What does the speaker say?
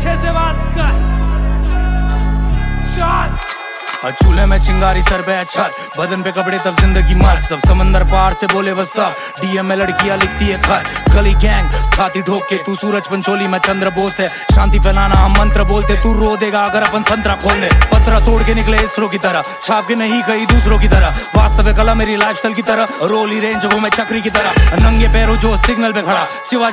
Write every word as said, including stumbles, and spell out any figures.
अच्छे से बात कर। चल चूल्हे में चिंगारी सर पे छत, बदन पे कपड़े तब जिंदगी मस्त। अब समंदर पार से बोले वो सब, डीएम में लड़कियां लिखती है खत। गली गैंग छाती ठोक के, तू सूरज पंचोली मैं चंद्र बोस है। शांति फैलाना हम मंत्र बोलते, तू रो देगा अगर अपन संतरा खोल दे। पत्थरा तोड़ के निकले इसरो की तरह, छाप के नहीं कहीं दूसरों की तरह। वास्तविक कला मेरी लाइफस्टाइल की तरह, रोली रेंज वो मैं चक्री की तरह। नंगे पैरों जो सिग्नल पे खड़ा, शिवाजी